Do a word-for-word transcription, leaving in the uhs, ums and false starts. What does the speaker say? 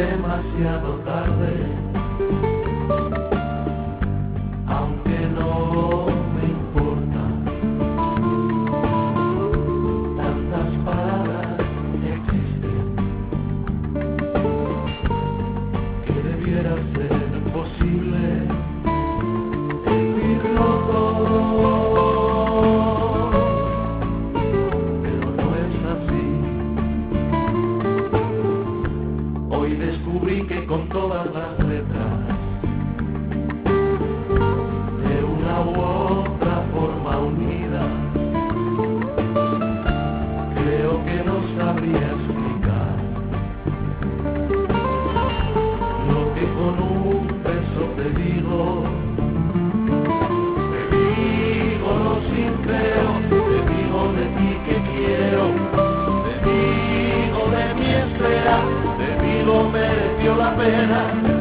demasiado tarde, aunque no me importa. Tantas palabras existen que debiera ser posible decirlo todo, pero no es así. Hoy descubrí que con todas las letras, de una u otra forma unida, creo que no sabría explicar lo que con un beso te digo. Te digo lo sincero, te digo de ti que quiero, te digo de mi espera, te digo mereció la pena.